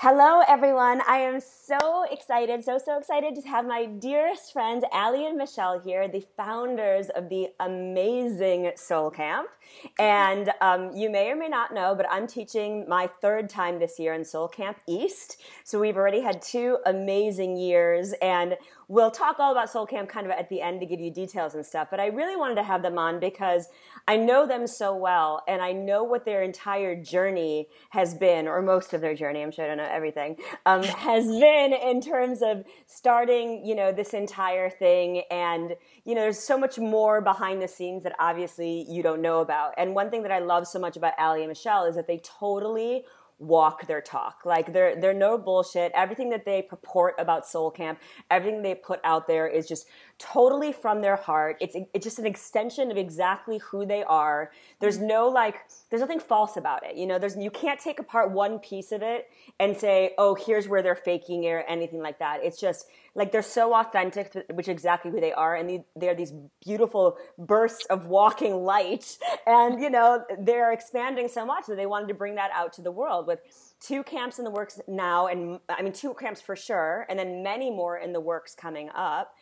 Hello, everyone. I am so excited, so excited to have my dearest friends, Ali and Michelle here, the founders of the amazing Soul Camp. And you may or may not know, but I'm teaching my third time this year in Soul Camp East. So we've already had 2 amazing years, and we'll talk all about Soul Camp kind of at the end to give you details and stuff. But I really wanted to have them on because I know them so well, and I know what their entire journey has been, or most of their journey. I'm sure I don't know everything, has been in terms of starting, this entire thing. And, there's so much more behind the scenes that obviously you don't know about. And one thing that I love so much about Ali and Michelle is that they totally walk their talk. Like they're no bullshit. Everything that they purport about Soul Camp, everything they put out there is just totally from their heart. It's just an extension of exactly who they are. There's nothing false about it. You can't take apart one piece of it and say, oh, here's where they're faking it or anything like that. It's just like they're so authentic, which is exactly who they are. And they're these beautiful bursts of walking light. And, they're expanding so much that they wanted to bring that out to the world with 2 camps in the works now. And 2 camps for sure. And then many more in the works coming up.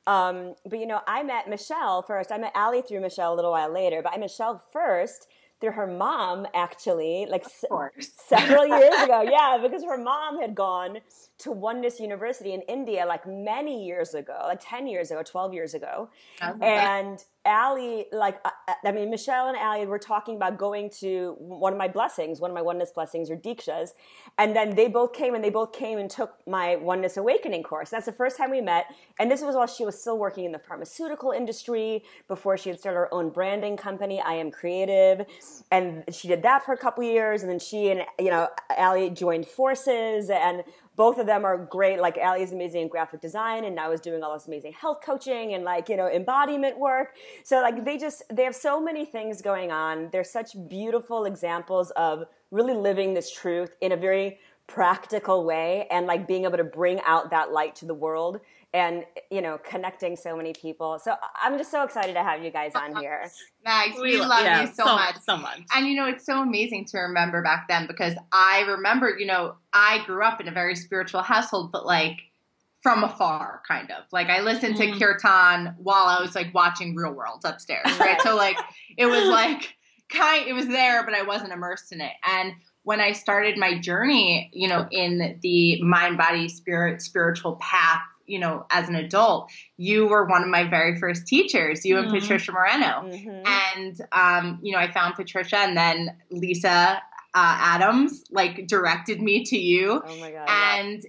But I met Michelle first. I met Ali through Michelle a little while later, but I met Michelle first through her mom, actually, several years ago. Yeah, because her mom had gone to Oneness University in India many years ago, 10 years ago, 12 years ago. And Ali, Michelle and Ali were talking about going to one of my blessings, one of my Oneness blessings or Deekshas. And then they both came and took my Oneness Awakening course. That's the first time we met. And this was while she was still working in the pharmaceutical industry, before she had started her own branding company, I Am Creative. And she did that for a couple years. And then she and, Ali joined forces, and both of them are great. Like Ali is amazing in graphic design, and now is doing all this amazing health coaching and embodiment work. So they have so many things going on. They're such beautiful examples of really living this truth in a very practical way, and being able to bring out that light to the world, and connecting so many people. So I'm just so excited to have you guys on here. Max, we love you so much. And it's so amazing to remember back then, because I remember, I grew up in a very spiritual household, but from afar, kind of. I listened to Kirtan while I was watching Real World upstairs, right? So it was it was there, but I wasn't immersed in it. And when I started my journey, in the mind, body, spirit, spiritual path, as an adult, you were one of my very first teachers, you and Patricia Moreno. And, I found Patricia, and then Lisa Adams, directed me to you. Oh my God. And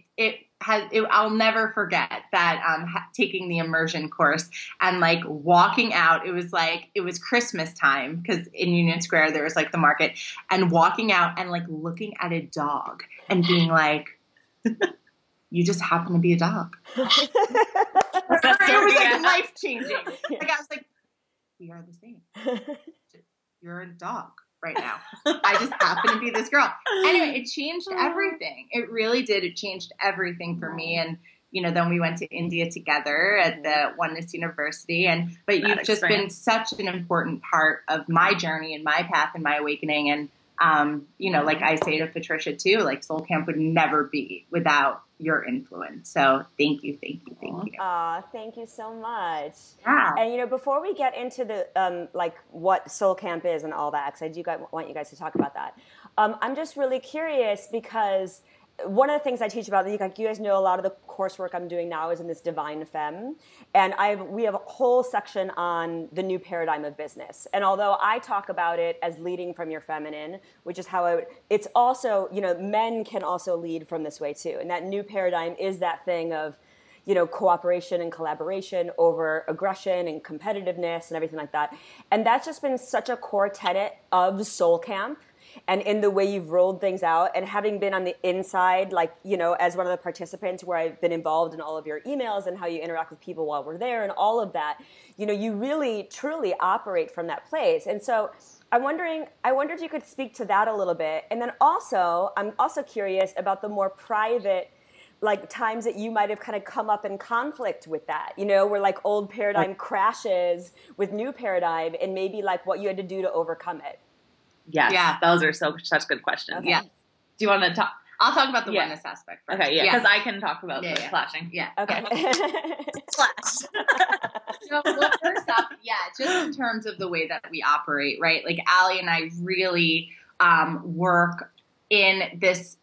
I'll never forget that, taking the immersion course and walking out, it was Christmas time, because in Union Square, there was the market, and walking out and looking at a dog and being you just happen to be a dog. It was life-changing. I was we are the same. You're a dog right now. I just happen to be this girl. Anyway, it changed everything. It really did. It changed everything for me. And, then we went to India together at the Oneness University. But you've just been such an important part of my journey and my path and my awakening. And, I say to Patricia too, Soul Camp would never be without your influence. So thank you. Thank you so much. Yeah. And before we get into the what Soul Camp is and all that, because I do want you guys to talk about that. I'm just really curious, because one of the things I teach about, you guys know, a lot of the coursework I'm doing now is in this Divine Femme, and we have a whole section on the new paradigm of business. And although I talk about it as leading from your feminine, which is how it's also, men can also lead from this way too. And that new paradigm is that thing of, cooperation and collaboration over aggression and competitiveness and everything like that. And that's just been such a core tenet of Soul Camp. And in the way you've rolled things out, and having been on the inside, as one of the participants, where I've been involved in all of your emails and how you interact with people while we're there and all of that, you really, truly operate from that place. And so I wonder if you could speak to that a little bit. And then also, I'm also curious about the more private, times that you might have kind of come up in conflict with that, where old paradigm crashes with new paradigm, and maybe what you had to do to overcome it. Yes, yeah. Those are such good questions. Okay. Yeah. Do you want to talk? I'll talk about the oneness aspect first. Okay, because I can talk about the clashing. Yeah. Okay. Clash. So, well, first off, just in terms of the way that we operate, right? Like Allie and I really work in this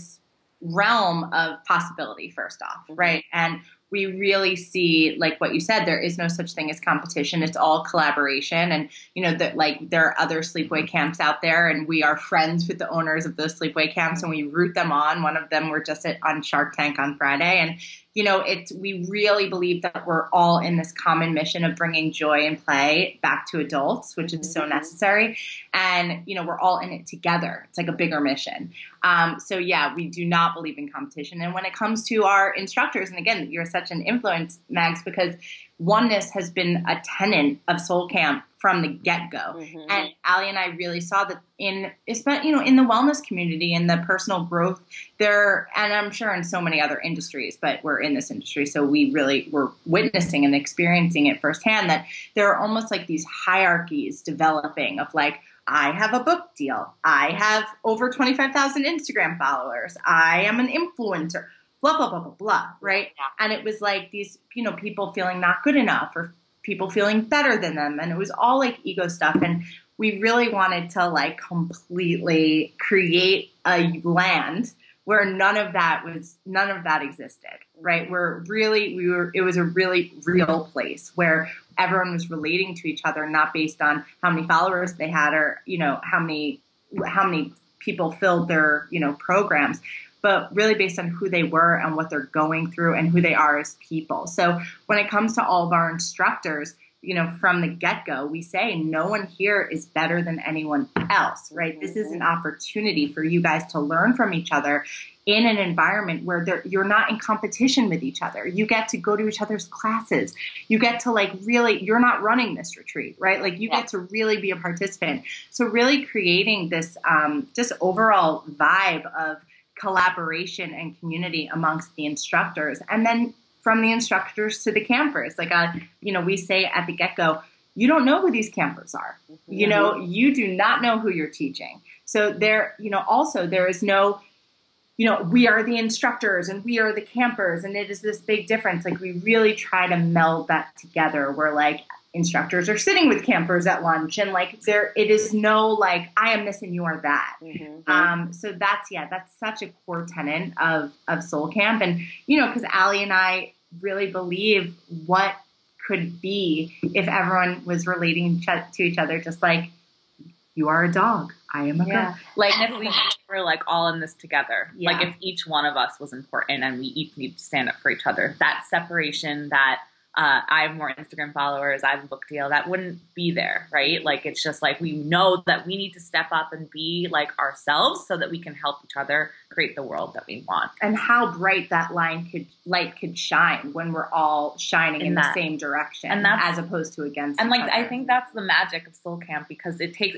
realm of possibility, first off, right? And we really see, like what you said, there is no such thing as competition. It's all collaboration. And, there are other sleepaway camps out there, and we are friends with the owners of those sleepaway camps, and we root them on. One of them, we're just on Shark Tank on Friday. And, we really believe that we're all in this common mission of bringing joy and play back to adults, which is so necessary. And, we're all in it together. It's like a bigger mission. We do not believe in competition. And when it comes to our instructors, and again, you're such an influence, Mags, because oneness has been a tenet of Soul Camp from the get-go. And Allie and I really saw that in the wellness community and the personal growth there, and I'm sure in so many other industries, but we're in this industry, so we really were witnessing and experiencing it firsthand, that there are almost like these hierarchies developing of like, I have a book deal. I have over 25,000 Instagram followers. I am an influencer. Blah, blah, blah, blah, blah, right? Yeah. And it was like these, people feeling not good enough or people feeling better than them. And it was all like ego stuff. And we really wanted to like completely create a land where none of that existed, right? It was a really real place where everyone was relating to each other, not based on how many followers they had or, how many people filled their, programs, but really based on who they were and what they're going through and who they are as people. So when it comes to all of our instructors, from the get-go, we say no one here is better than anyone else, right? This is an opportunity for you guys to learn from each other in an environment where you're not in competition with each other. You get to go to each other's classes. You get to you're not running this retreat, right? Like you get to really be a participant. So really creating this just overall vibe of collaboration and community amongst the instructors. And then from the instructors to the campers, we say at the get-go, you don't know who these campers are. You do not know who you're teaching. So there, also there is no, we are the instructors and we are the campers. And it is this big difference. Like we really try to meld that together where instructors are sitting with campers at lunch and it is no I am this and you are that. So that's such a core tenet of Soul Camp. And, because Allie and I really believe what could be if everyone was relating to each other, just like you are a dog. I am a girl. And if we were all in this together, if each one of us was important and we each need to stand up for each other, that separation, that I have more Instagram followers, I have a book deal, that wouldn't be there, right? It's just we know that we need to step up and be ourselves so that we can help each other create the world that we want. And how bright that light could shine when we're all shining in the same direction, and as opposed to against each other. I think that's the magic of Soul Camp, because it takes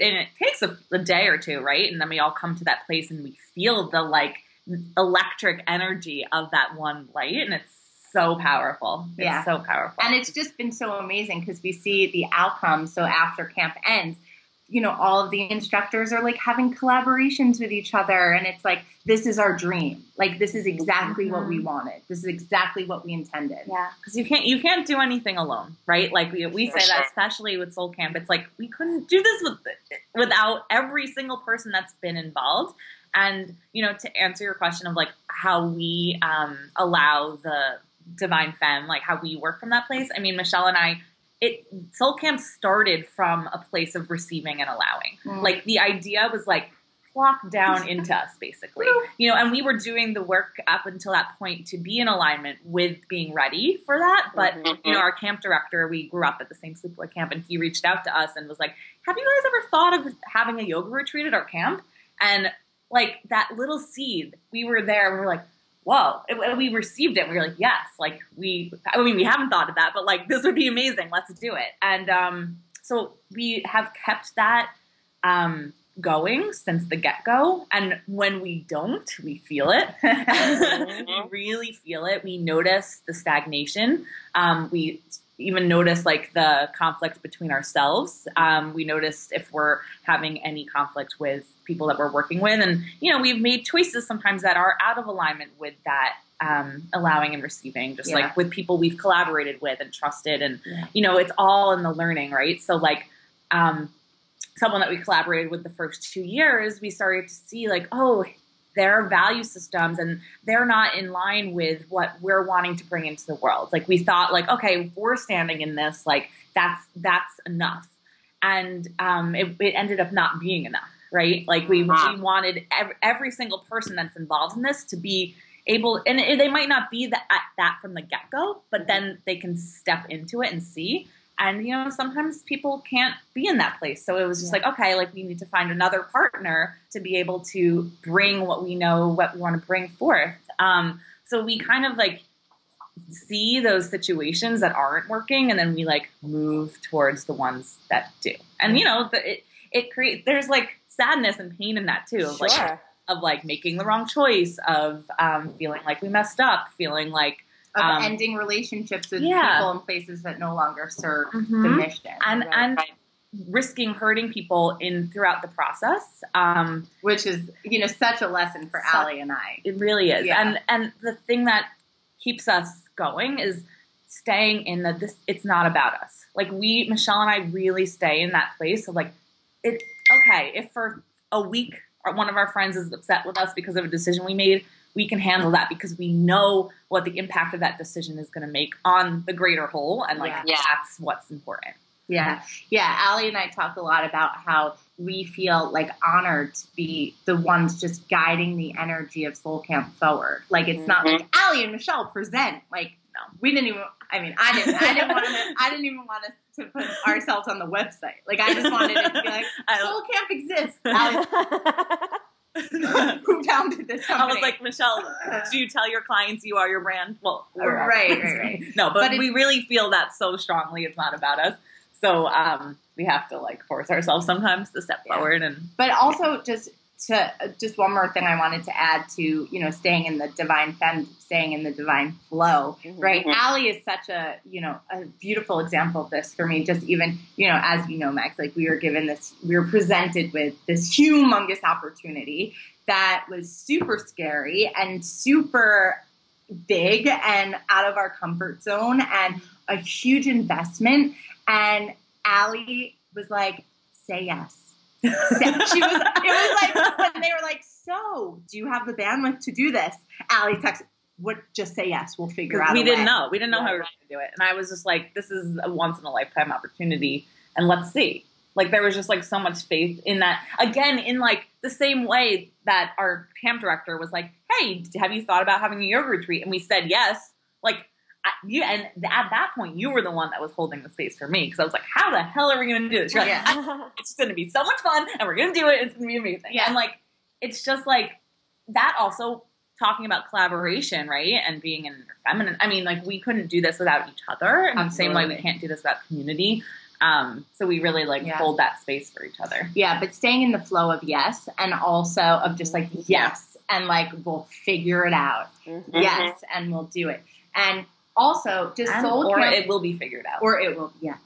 a day or two, right? And then we all come to that place and we feel the electric energy of that one light, and it's so powerful. It's so powerful. And it's just been so amazing because we see the outcome. So after camp ends, all of the instructors are having collaborations with each other. And it's this is our dream. This is exactly what we wanted. This is exactly what we intended. Yeah. Because you can't do anything alone, right? We say that, especially with Soul Camp, it's we couldn't do this without every single person that's been involved. And, to answer your question of how we allow the Divine Femme, how we work from that place. I mean, Michelle and I, Soul Camp started from a place of receiving and allowing. The idea was plopped down into us, basically. And we were doing the work up until that point to be in alignment with being ready for that. But, our camp director, we grew up at the same sleepaway camp, and he reached out to us and was like, have you guys ever thought of having a yoga retreat at our camp? And that little seed, we were there, and we were like, whoa, we received it. And we were like, yes, we haven't thought of that, but this would be amazing. Let's do it. And so we have kept that going since the get-go. And when we don't, we feel it. We really feel it. We notice the stagnation. We even notice like the conflict between ourselves. We noticed if we're having any conflict with people that we're working with. And, you know, we've made choices sometimes that are out of alignment with that allowing and receiving, just like with people we've collaborated with and trusted. And, you know, it's all in the learning, right? So like someone that we collaborated with the first 2 years, we started to see like, oh, their value systems and they're not in line with what we're wanting to bring into the world. Like we thought like, okay, if we're standing in this, like that's enough. And it ended up not being enough, right? Like we wanted every single person that's involved in this to be able, and they might not be that from the get-go, but then they can step into it and see. And, you know, sometimes people can't be in that place. So it was just like, okay, like we need to find another partner to be able to bring what we know, what we want to bring forth. So we kind of like see those situations that aren't working and then we like move towards the ones that do. And, you know, it creates, there's like sadness and pain in that too. Of like making the wrong choice, of feeling like we messed up, feeling like, of ending relationships with people in places that no longer serve the mission. And risking hurting people throughout the process. Which is, you know, such a lesson for Allie and I. It really is. Yeah. And the thing that keeps us going is staying in it's not about us. Like Michelle and I really stay in that place of like, if for a week one of our friends is upset with us because of a decision we made, we can handle that because we know what the impact of that decision is going to make on the greater whole. And like, that's what's important. Yeah. Yeah. Allie and I talk a lot about how we feel like honored to be the ones just guiding the energy of Soul Camp forward. Like, it's not like Allie and Michelle present. Like, no, we didn't even, I mean, I didn't even want us to put ourselves on the website. Like, I just wanted it to be like, Soul Camp exists. Who founded this company? I was like, Michelle, do you tell your clients you are your brand? Well, right. No, but we really feel that so strongly. It's not about us. So we have to like force ourselves sometimes to step forward. But also just one more thing I wanted to add to, you know, staying in the divine flow, right? Allie is such a, you know, a beautiful example of this for me. Just even, you know, as you know, Max, like we were presented with this humongous opportunity that was super scary and super big and out of our comfort zone and a huge investment. And Allie was like, say yes. It was like when they were like, so do you have the bandwidth to do this? Allie texted, just say yes, we'll figure out. We didn't know how we were going to do it. And I was just like, this is a once in a lifetime opportunity and let's see. Like there was just like so much faith in that. Again, in like the same way that our camp director was like, hey, have you thought about having a yoga retreat? And we said yes. Like, and at that point, you were the one that was holding the space for me because I was like, "How the hell are we going to do this?" You're like, it's going to be so much fun, and we're going to do it. It's going to be amazing. Yeah. And like, it's just like that. Also, talking about collaboration, right, and being in feminine. I mean, like, we couldn't do this without each other, and the same way we can't do this without community. So we really like hold that space for each other. Yeah, but staying in the flow of yes, and also of just like yes, and like we'll figure it out. Yes, and we'll do it, and also, just Soul Camp, it will be figured out. Or it will, yeah.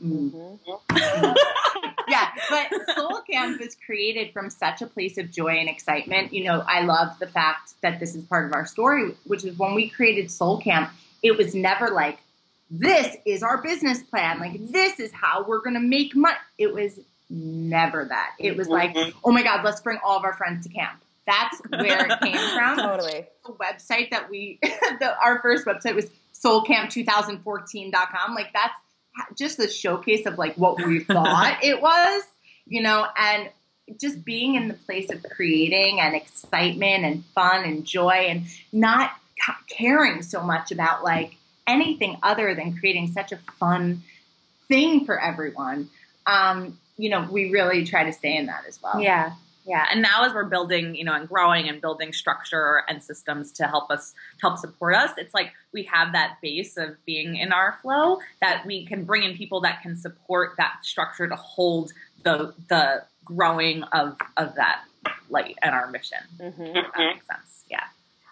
Yeah, but Soul Camp is created from such a place of joy and excitement. You know, I love the fact that this is part of our story, which is when we created Soul Camp, it was never like, this is our business plan. Like, this is how we're going to make money. It was never that. It was like, oh my God, let's bring all of our friends to camp. That's where it came from. Totally. The website that our first website was soulcamp2014.com. Like that's just the showcase of like what we thought it was, you know, and just being in the place of creating and excitement and fun and joy and not caring so much about like anything other than creating such a fun thing for everyone. You know, we really try to stay in that as well. Yeah. Yeah. And now as we're building, you know, and growing and building structure and systems to help support us, it's like we have that base of being in our flow that we can bring in people that can support that structure to hold the growing of that light and our mission. If that makes sense. Yeah.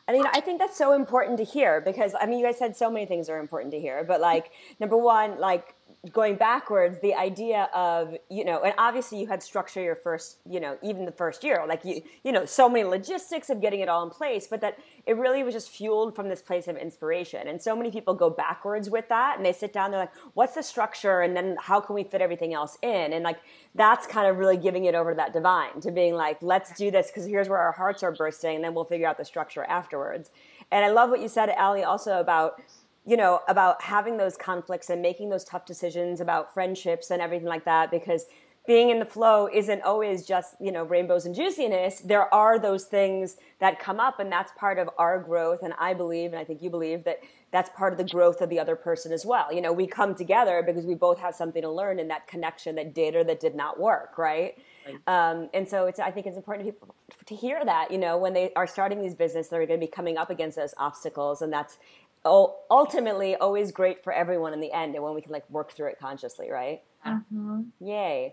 And I think that's so important to hear because you guys said so many things are important to hear, but like number one, like going backwards, the idea of, and obviously you had structure your first, even the first year, like so many logistics of getting it all in place, but that it really was just fueled from this place of inspiration. And so many people go backwards with that and they sit down, they're like, what's the structure? And then how can we fit everything else in? And like, that's kind of really giving it over to that divine, to being like, let's do this because here's where our hearts are bursting and then we'll figure out the structure afterwards. And I love what you said, Allie, also about having those conflicts and making those tough decisions about friendships and everything like that, because being in the flow isn't always just, rainbows and juiciness. There are those things that come up, and that's part of our growth. And I believe, and I think you believe, that that's part of the growth of the other person as well. We come together because we both have something to learn in that connection that did or that did not work, right? And so I think it's important to people to hear that, when they are starting these businesses, they're going to be coming up against those obstacles, and that's ultimately always great for everyone in the end, and when we can like work through it consciously, right? Mm-hmm. Yay.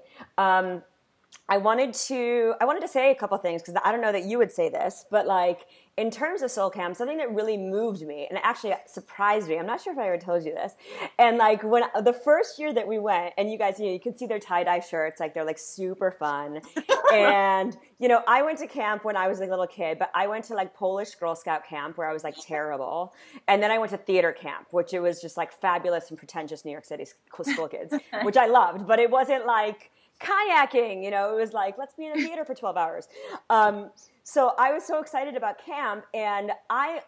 I wanted to say a couple things because I don't know that you would say this, but like in terms of Soul Camp, something that really moved me and actually surprised me. I'm not sure if I ever told you this. And like when the first year that we went, and you guys, you can see their tie-dye shirts, like they're like super fun. And I went to camp when I was a little kid, but I went to like Polish Girl Scout camp where I was like terrible. And then I went to theater camp, which it was just like fabulous and pretentious New York City school kids, which I loved, but it wasn't like kayaking, it was like, let's be in a theater for 12 hours. So I was so excited about camp, and I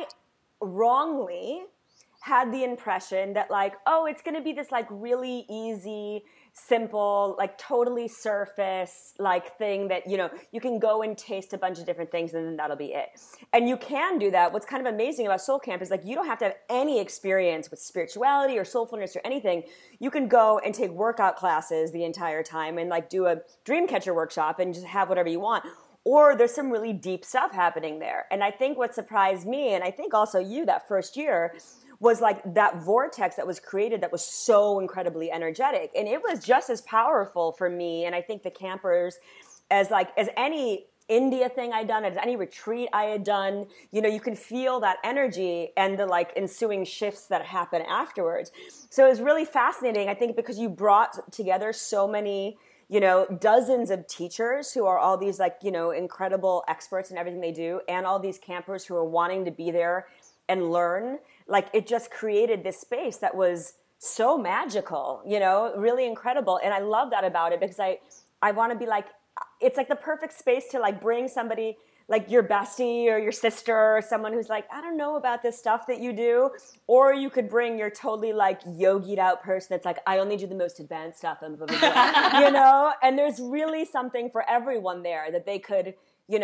wrongly had the impression that like, oh, it's going to be this like really easy, simple, like totally surface like thing that, you can go and taste a bunch of different things and then that'll be it. And you can do that. What's kind of amazing about Soul Camp is like, you don't have to have any experience with spirituality or soulfulness or anything. You can go and take workout classes the entire time and like do a dream catcher workshop and just have whatever you want. Or there's some really deep stuff happening there. And I think what surprised me, and I think also you that first year, was like that vortex that was created that was so incredibly energetic. And it was just as powerful for me, and I think the campers, as any India thing I'd done, as any retreat I had done, you can feel that energy and the like ensuing shifts that happen afterwards. So it was really fascinating, I think, because you brought together so many dozens of teachers who are all these like, incredible experts in everything they do, and all these campers who are wanting to be there and learn. Like it just created this space that was so magical, really incredible. And I love that about it because I want to be like, it's like the perfect space to like bring somebody like your bestie or your sister or someone who's like, I don't know about this stuff that you do. Or you could bring your totally like yogied out person that's like, I only do the most advanced stuff and blah, blah, blah. And there's really something for everyone there that they could,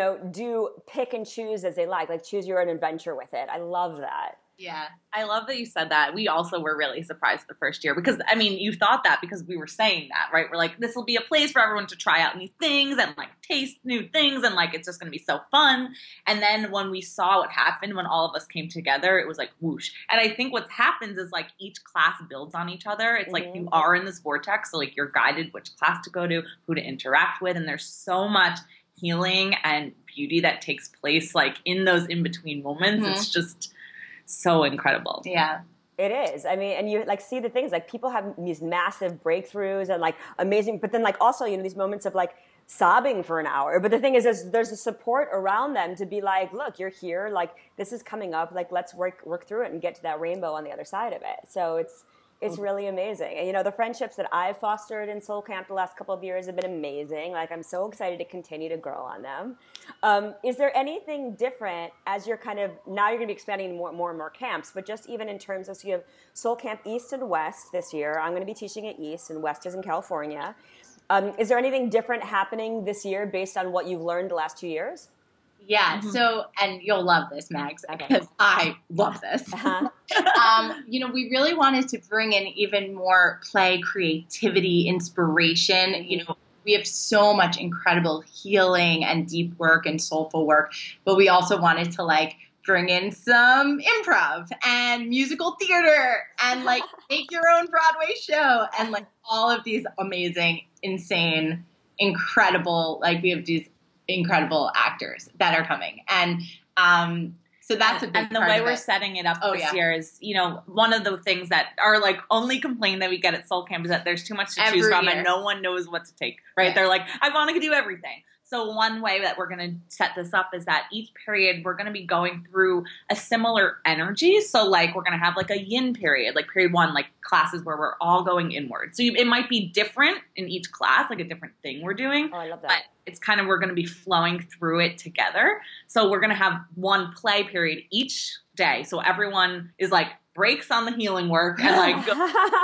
do pick and choose as they like choose your own adventure with it. I love that. Yeah, I love that you said that. We also were really surprised the first year because, you thought that because we were saying that, right? We're like, this will be a place for everyone to try out new things and like taste new things and like it's just going to be so fun. And then when we saw what happened when all of us came together, it was like whoosh. And I think what happens is like each class builds on each other. It's like you are in this vortex, so like you're guided which class to go to, who to interact with, and there's so much healing and beauty that takes place like in those in-between moments. It's just so incredible. Yeah. It is. And you like see the things like people have these massive breakthroughs and like amazing, but then like also, these moments of like sobbing for an hour. But the thing is, there's a support around them to be like, look, you're here. Like this is coming up. Like let's work through it and get to that rainbow on the other side of it. So it's really amazing. And, the friendships that I've fostered in Soul Camp the last couple of years have been amazing. Like, I'm so excited to continue to grow on them. Is there anything different as you're now you're going to be expanding more and more camps, but just even in terms of, so you have Soul Camp East and West this year. I'm going to be teaching at East, and West is in California. Is there anything different happening this year based on what you've learned the last 2 years? Yeah. So, and you'll love this, Mags, because I love this. We really wanted to bring in even more play, creativity, inspiration. We have so much incredible healing and deep work and soulful work, but we also wanted to like bring in some improv and musical theater and like make your own Broadway show and like all of these amazing, insane, incredible, like we have these incredible actors that are coming. And So that's a big And the part way of we're it. setting it up this year is, you know, one of the things that are like only complaint that we get at Soul Camp is that there's too much to choose from and no one knows what to take, right? Yeah. They're like, I want to do everything. So one way that we're going to set this up is that each period we're going to be going through a similar energy. So like we're going to have like a yin period, like period 1, like classes where we're all going inward. So it might be different in each class, like a different thing we're doing. Oh, I love that. But it's kind of, we're going to be flowing through it together. So we're going to have one play period each day. So everyone is like breaks on the healing work and like go.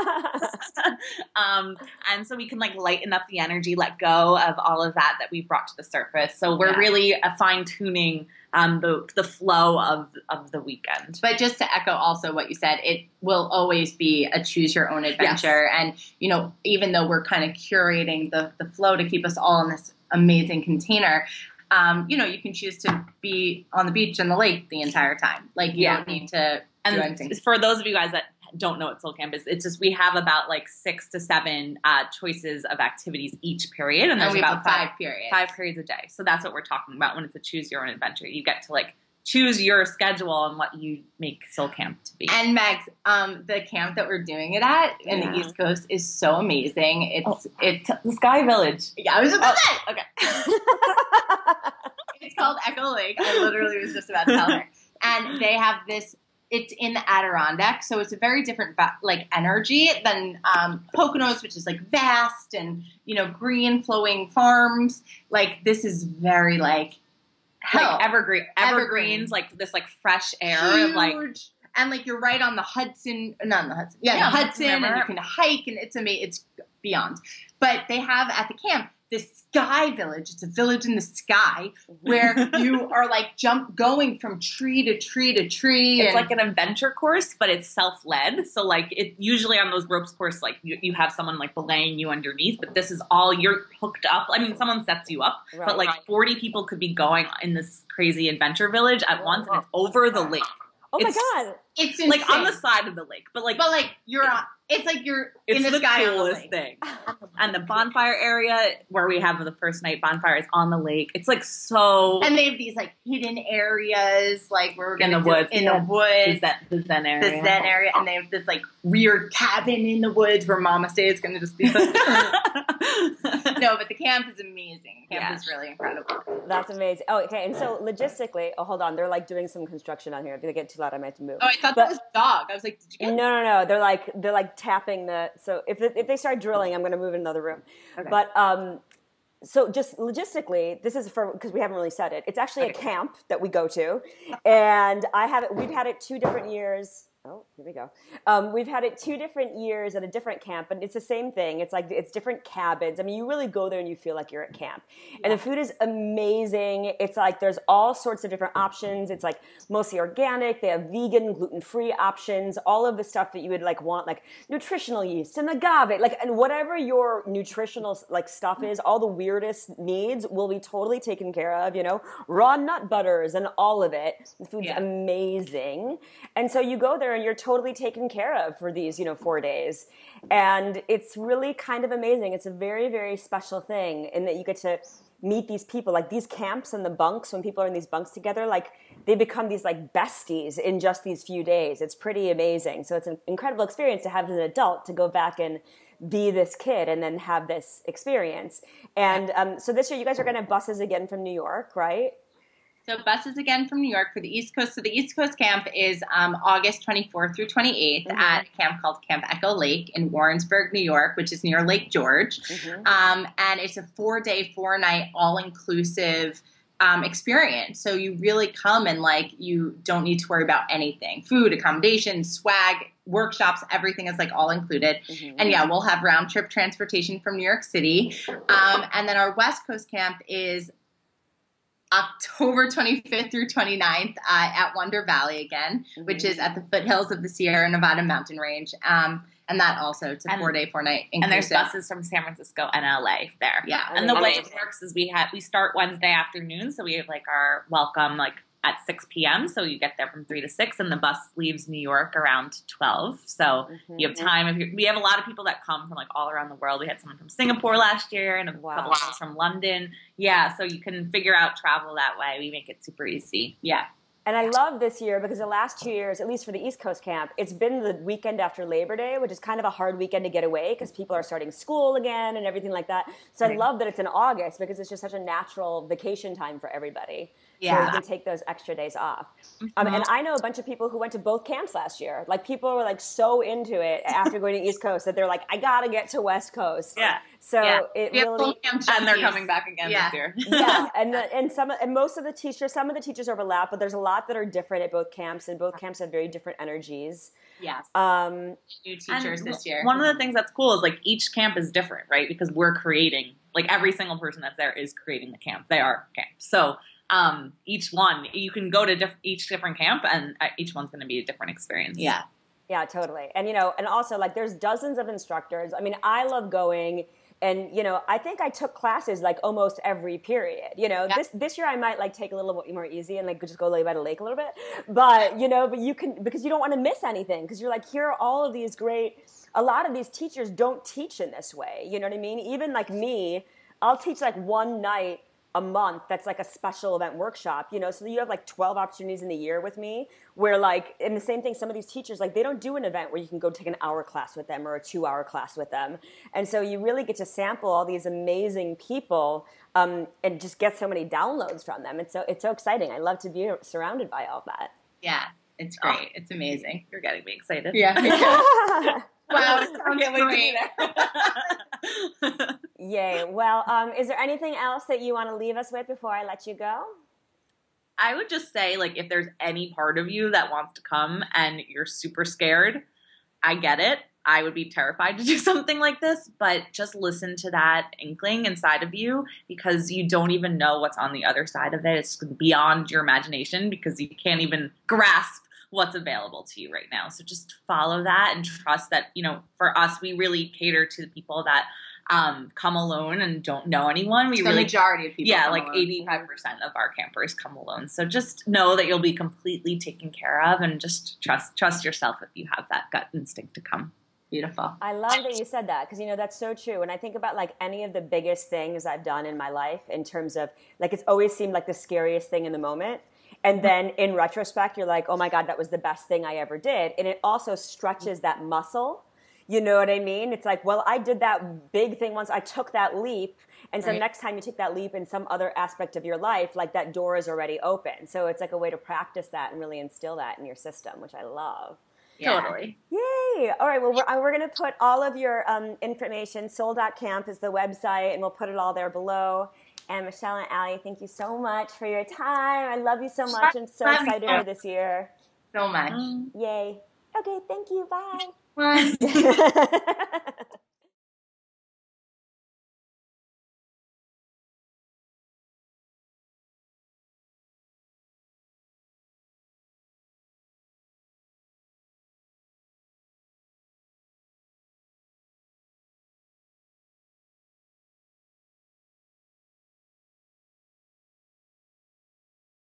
And so we can like lighten up the energy, let go of all of that we've brought to the surface. So we're really fine tuning the flow of the weekend. But just to echo also what you said, it will always be a choose your own adventure. Yes. And, you know, even though we're kind of curating the flow to keep us all in this amazing container, you know, you can choose to be on the beach and the lake the entire time. Like you don't need to do anything. For those of you guys that don't know what Soul Camp is, it's just we have about like 6 to 7 choices of activities each period, and there's we about have 5 periods a day. So that's what we're talking about when it's a choose your own adventure. You get to like choose your schedule and what you make Soul Camp to be. And Megs, the camp that we're doing it at in the East Coast is so amazing. It's the Sky Village. Yeah, I was about to say. Okay. It's called Echo Lake. I literally was just about to tell her. And they have this. It's in the Adirondack, so it's a very different like energy than Poconos, which is like vast and, you know, green flowing farms. Like this is very like hell. Like evergreens, like this like fresh air. Huge. Of like, and like you're right on the Hudson, not on the Hudson, the Hudson, and you can hike, and it's amazing. It's beyond. But they have at the camp this sky village. It's a village in the sky where you are like going from tree to tree to tree. It's like an adventure course, but it's self-led. So like it usually on those ropes course, like you have someone like belaying you underneath, but this is all you're hooked up. I mean, someone sets you up, but like 40 people could be going in this crazy adventure village at once, and it's over the lake. Oh my God. It's insane. Like on the side of the lake, but like you're on. It's like you're in the sky. It's the coolest thing. And the bonfire area where we have the first night bonfire is on the lake. It's like so. And they have these like hidden areas, like where we're in the woods. The Zen area, and they have this like weird cabin in the woods where Mama stays. It's going to just be. No, but the camp is amazing. The camp is really incredible. That's amazing. Oh, okay. And so logistically, hold on. They're like doing some construction on here. If they get too loud, I might have to move. Oh, I thought that was a dog. I was like, did you get No. They're like tapping the. So if they start drilling, I'm going to move in another room. Okay. But so just logistically, this is because we haven't really said it. It's actually a camp that we go to, and we've had it 2 different years. Oh, here we go. We've had it 2 different years at a different camp, but it's the same thing. It's like it's different cabins. I mean, you really go there and you feel like you're at camp. And the food is amazing. It's like there's all sorts of different options. It's like mostly organic. They have vegan, gluten-free options. All of the stuff that you would like want, like nutritional yeast and agave, like and whatever your nutritional like stuff is, all the weirdest needs will be totally taken care of. You know, raw nut butters and all of it. The food's amazing, and so you go there and you're totally taken care of for these, 4 days. And it's really kind of amazing. It's a very, very special thing in that you get to meet these people, like these camps and the bunks, when people are in these bunks together, like they become these like besties in just these few days. It's pretty amazing. So it's an incredible experience to have as an adult to go back and be this kid and then have this experience. And so this year you guys are going to have buses again from New York, right? So buses again from New York for the East Coast. So the East Coast camp is August 24th through 28th at a camp called Camp Echo Lake in Warrensburg, New York, which is near Lake George. And it's a 4-day, 4-night, all-inclusive experience. So you really come and like you don't need to worry about anything. Food, accommodation, swag, workshops, everything is like all included. And we'll have round trip transportation from New York City. And then our West Coast camp is October 25th through 29th at Wonder Valley again, which is at the foothills of the Sierra Nevada mountain range. And that also, it's a 4-day, 4-night inclusive. And there's buses from San Francisco and LA there. Yeah. And the way it works is we start Wednesday afternoon, so we have like our welcome like at 6 p.m. So you get there from 3 to 6, and the bus leaves New York around 12. So you have time. We have a lot of people that come from like all around the world. We had someone from Singapore last year and a couple of from London. Yeah, so you can figure out travel that way. We make it super easy. Yeah. And I love this year because the last 2 years, at least for the East Coast camp, it's been the weekend after Labor Day, which is kind of a hard weekend to get away because people are starting school again and everything like that. So I love that it's in August because it's just such a natural vacation time for everybody. So you can take those extra days off. And I know a bunch of people who went to both camps last year. Like people were like so into it after going to East Coast that they're like, I got to get to West Coast. Yeah. So it really, and they're coming back again this year. yeah, and most of the teachers, some of the teachers overlap, but there's a lot that are different at both camps, and both camps have very different energies. Yes. New teachers this year. One of the things that's cool is like each camp is different, right? Because we're creating, like every single person that's there is creating the camp. They are camp. So each one, you can go to each different camp, and each one's going to be a different experience. Yeah. Yeah, totally. And and also like there's dozens of instructors. I mean, I love going. And, I think I took classes like almost every period. This year I might like take a little bit more easy and like just go lay by the lake a little bit. But, but you can, because you don't want to miss anything. Because you're like, here are all of these a lot of these teachers don't teach in this way. You know what I mean? Even like me, I'll teach like one night a month that's like a special event workshop, so you have like 12 opportunities in the year with me where like, and the same thing, some of these teachers, like they don't do an event where you can go take an hour class with them or a 2-hour class with them. And so you really get to sample all these amazing people and just get so many downloads from them. And so it's so exciting. I love to be surrounded by all that. Yeah, it's great. It's amazing. You're getting me excited. Yeah. Wow, it sounds great. Yay. Well, is there anything else that you want to leave us with before I let you go? I would just say, like, if there's any part of you that wants to come and you're super scared, I get it. I would be terrified to do something like this, but just listen to that inkling inside of you because you don't even know what's on the other side of it. It's beyond your imagination because you can't even grasp what's available to you right now. So just follow that and trust that, for us, we really cater to the people that come alone and don't know anyone. The majority of people. Yeah, like 85% of our campers come alone. So just know that you'll be completely taken care of and just trust yourself if you have that gut instinct to come. Beautiful. I love that you said that because, that's so true. When I think about like any of the biggest things I've done in my life in terms of like it's always seemed like the scariest thing in the moment. And then in retrospect, you're like, oh my God, that was the best thing I ever did. And it also stretches that muscle. You know what I mean? It's like, well, I did that big thing once. I took that leap. And so next time you take that leap in some other aspect of your life, like that door is already open. So it's like a way to practice that and really instill that in your system, which I love. Yeah. Totally. Yay. All right. Well, we're going to put all of your information. Soul.camp is the website, and we'll put it all there below. And Michelle and Allie, thank you so much for your time. I love you so much. I'm so excited for this year. So much. Yay. Okay. Thank you. Bye. Bye.